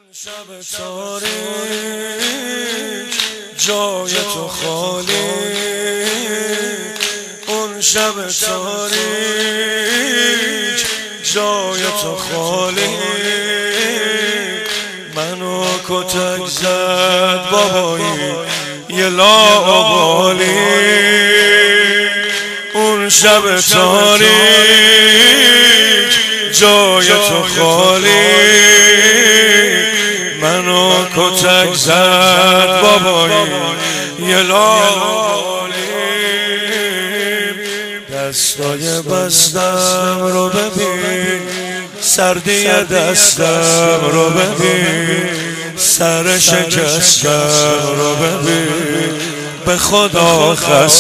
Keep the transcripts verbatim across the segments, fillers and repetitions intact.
شب تاریک جای تو خالی، اون شب تاریک جای تو خالی، منو کتک زد بابایی یه لاابالی. اون شب تاریک جای تو خالی، منو کتک زد بابایی یه لاابالی. دستای بستم رو ببین، سردی دستم رو ببین، سر شکستم رو ببین، به خدا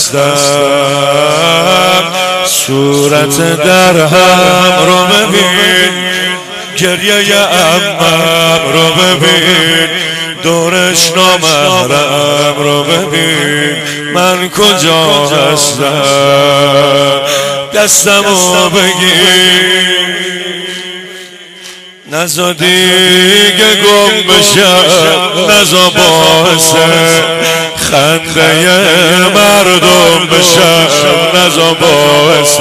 خستم. صورت درهم رو ببین، گریه عمم رو ببین، دورش نامحرم رو ببین، من کجا هستم. دستمو بگیر، نزا دیگه گم بشم، نزا باعث خنده مردم بشم، نزا باعث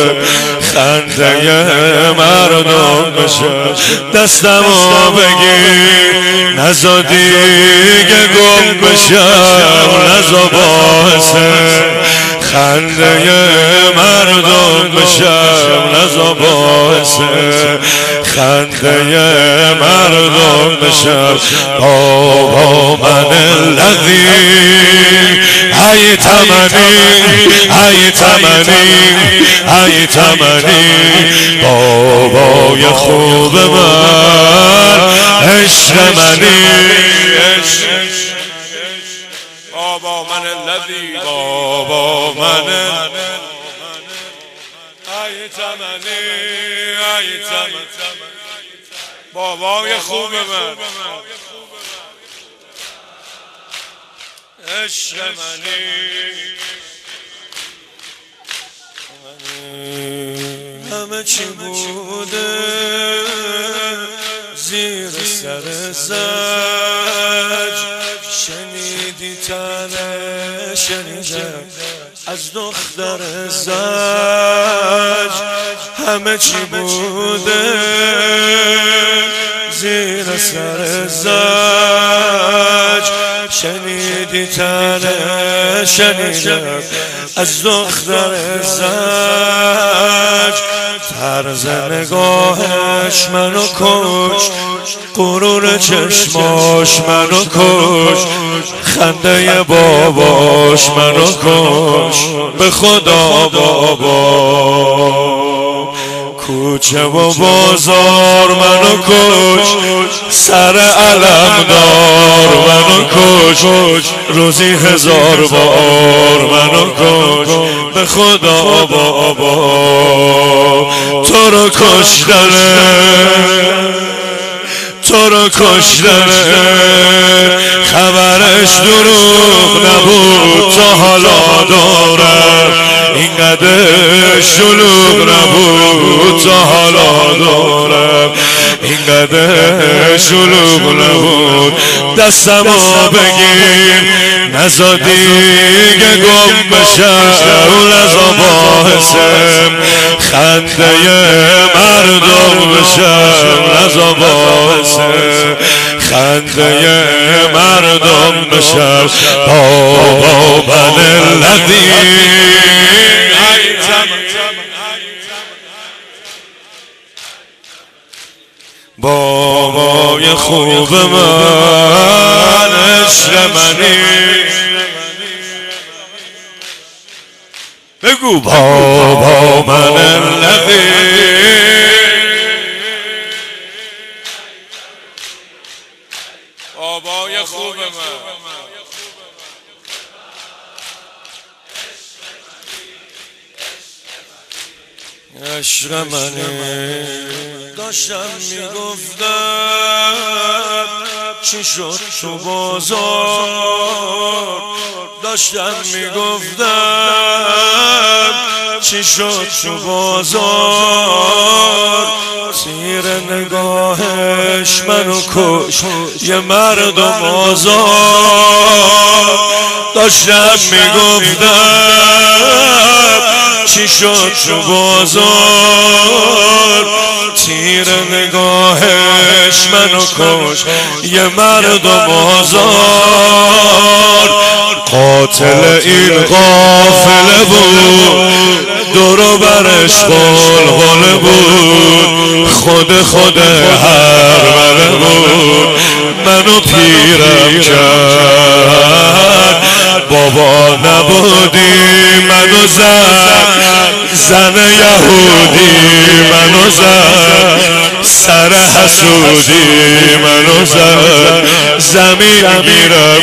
خنده مردم بشم. دستمو بگیر، نزا دیگه گم بشم، نزا باعث خنده مردم بشم، نزا باعث خنده مردم بشم. بابا من الذی ای تمنی ای تمنی ای تمنی، بابای خوب من، عشق منی، بابا من الذی، بابا من ای تمنی ای تمنی، بابای خوب من، عشق منی. همه چی بوده زیر سر زج، شنیدی تنه شنیدم از دختر زج. همه چی بوده زیر سر زج، شنیدی تنه شنیدم از دختر زج. طرز نگاهش منو کش، غرور چشماش منو کش، خنده باباش منو کش، به خدا بابا. کوچه و بازار منو کش، سر علمدار منو کش، روزی هزار بار منو کش، به خدا بابا. تو رو کشتنه تو رو کشتنه، خبرش دروغ نبود تا حالا دارم، اینقدر شلوغ نبود تا حالا دارم، اینقدر شلوغ نبود. دستمو بگیر، نزا دیگه گم بشم، نزا باعثم خنده مردم بشم، نزا باعث خنده مردم بشم. بابا من الذی بابای خوب من، عشق منی. بگو بابا من الذی بابای خوب من، عشق منی. داشتم میگفتم چی شد تو بازار، داشتم میگفتم چی شد تو بازار. تیر نگاهش منو کش یه مردم آزار داشتم میگفتم چی شد تو بازار تیر نگاهش منو کش یه مردم آزار قاتل این قافله بود دورو برش غلغله بود خود خود هرمله بود منو پیرم کرد بابا نبودی منو زد زن یهودی منو زد سر حسودی منو زد زمین میرم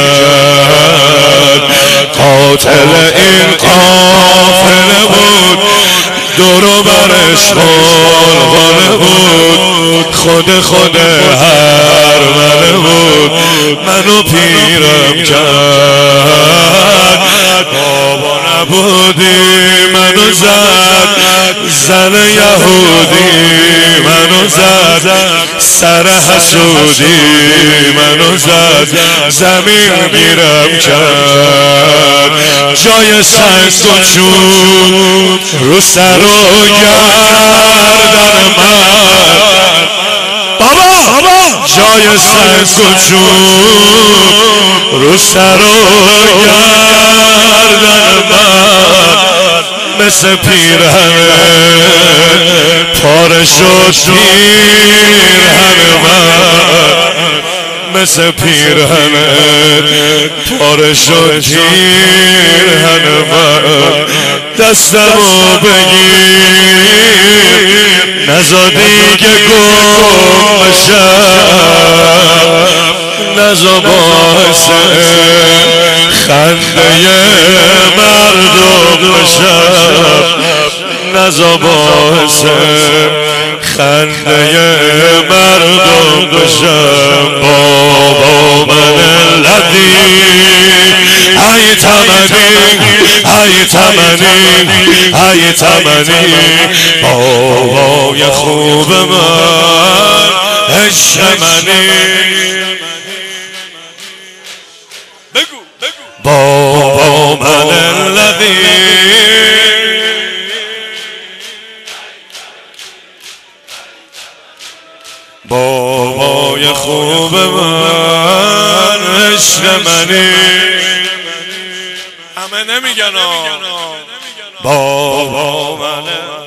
کرد قاتل این قافله بود دورو برش غلغله بود خود خود هرمله بود منو پیرم کرد بابا نبودی منو زد زن یهودی منو زد سر حسودی منو زد زمین میرم کرد جای سنگ و چوب رو سر و گردن من بابا جای سنگ و چوب رو سر و گردن من مثل پیرهن پاره شد پیرهن من مثل پیرهن پاره شد پیرهن من دستمو بگیر نزا دیگه گم بشم نزا باعث خنده مردم بشم نزا باعث خنده مردم بشم بابا من لدی ای تمنی ای تمنی ای تمنی بابای خوب من عشق منی بابا من الذی بابای خوب من عشق منی همه نمیگن بابا من